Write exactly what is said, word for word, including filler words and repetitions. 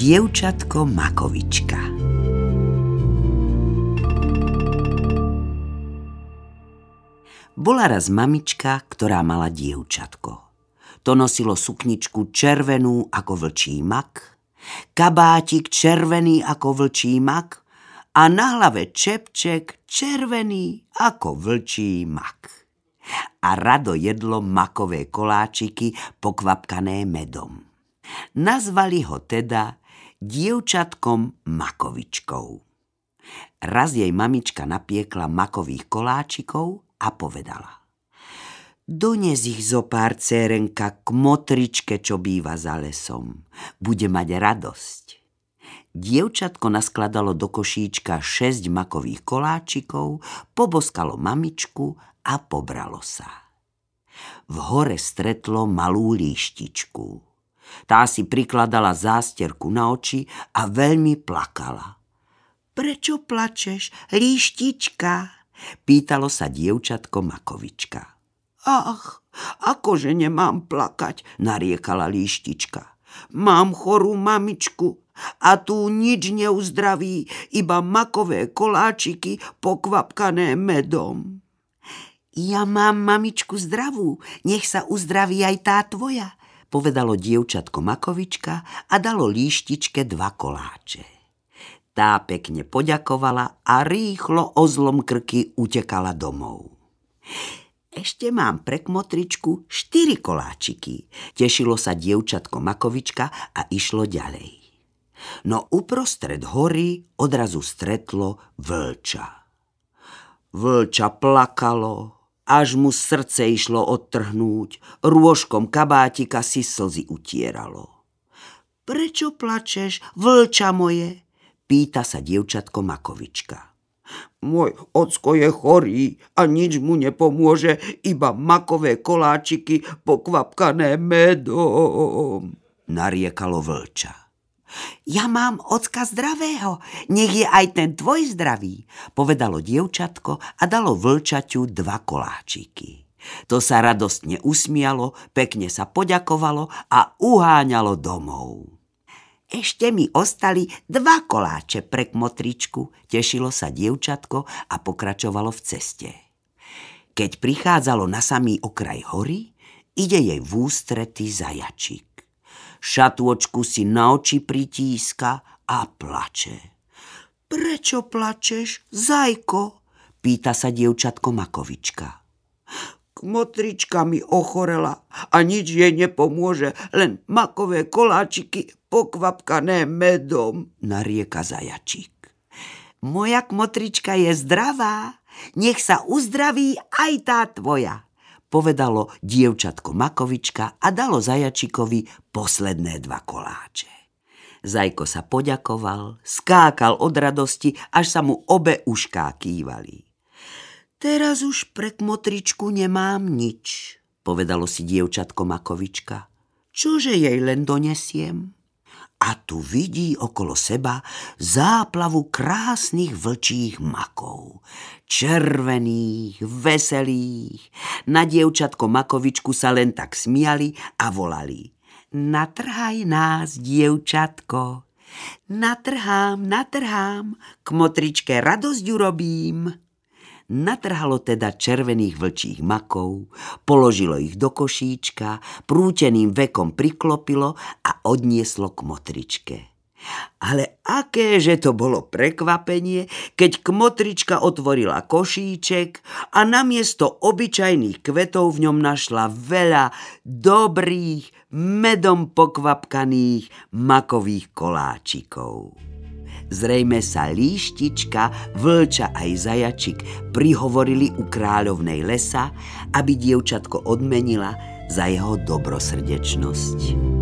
Dievčatko Makovička. Bola raz mamička, ktorá mala dievčatko. To nosilo sukničku červenú ako vlčí mak, kabátik červený ako vlčí mak a na hlave čepček červený ako vlčí mak. A rado jedlo makové koláčiky pokvapkané medom. Nazvali ho teda dievčatkom Makovičkou. Raz jej mamička napiekla makových koláčikov a povedala: Dones ich zo pár, cérenka, k motričke, čo býva za lesom. Bude mať radosť. Dievčatko naskladalo do košíčka šesť makových koláčikov, poboskalo mamičku a pobralo sa. V hore stretlo malú líštičku. Tá si prikladala zásterku na oči a veľmi plakala. Prečo plačeš, líštička? Pýtalo sa dievčatko Makovička. Ach, akože nemám plakať, nariekala líštička. Mám chorú mamičku a tu nič neuzdraví, iba makové koláčiky pokvapkané medom. Ja mám mamičku zdravú, nech sa uzdraví aj tá tvoja, povedalo dievčatko Makovička a dalo líštičke dva koláče. Tá pekne poďakovala a rýchlo o zlom krky utekala domov. Ešte mám pre kmotričku štyri koláčiky, tešilo sa dievčatko Makovička a išlo ďalej. No uprostred hory odrazu stretlo vlča. Vlča plakalo, až mu srdce išlo odtrhnúť, rôžkom kabátika si slzy utieralo. Prečo plačeš, vlča moje? Pýta sa dievčatko Makovička. Môj ocko je chorý a nič mu nepomôže, iba makové koláčiky pokvapkané medom, nariekalo vlča. Ja mám ocka zdravého, nech je aj ten tvoj zdravý, povedalo dievčatko a dalo vlčaťu dva koláčiky. To sa radostne usmialo, pekne sa poďakovalo a uháňalo domov. Ešte mi ostali dva koláče pre kmotričku, tešilo sa dievčatko a pokračovalo v ceste. Keď prichádzalo na samý okraj hory, ide jej v ústrety zajačik. Šatôčku si na oči pritíska a plače. Prečo plačeš, zajko? Pýta sa dievčatko Makovička. Kmotrička mi ochorela a nič jej nepomôže, len makové koláčiky pokvapkané medom, narieka zajačík. Moja kmotrička je zdravá, nech sa uzdraví aj tá tvoja, povedalo dievčatko Makovička a dalo zajačikovi posledné dva koláče. Zajko sa poďakoval, skákal od radosti, až sa mu obe ušká kývali. Teraz už pre kmotričku nemám nič, povedalo si dievčatko Makovička. Čože jej len donesiem? A tu vidí okolo seba záplavu krásnych vlčích makov. Červených, veselých. Na dievčatko Makovičku sa len tak smiali a volali. Natrhaj nás, dievčatko. Natrhám, natrhám, kmotričke radosť urobím. Natrhalo teda červených vlčích makov, položilo ich do košíčka, prúteným vekom priklopilo a odnieslo k motričke. Ale akéže to bolo prekvapenie, keď kmotrička otvorila košíček a namiesto obyčajných kvetov v ňom našla veľa dobrých, medom pokvapkaných makových koláčikov. Zrejme sa líštička, vlča aj zajačik prihovorili u kráľovnej lesa, aby dievčatko odmenila za jeho dobrosrdečnosť.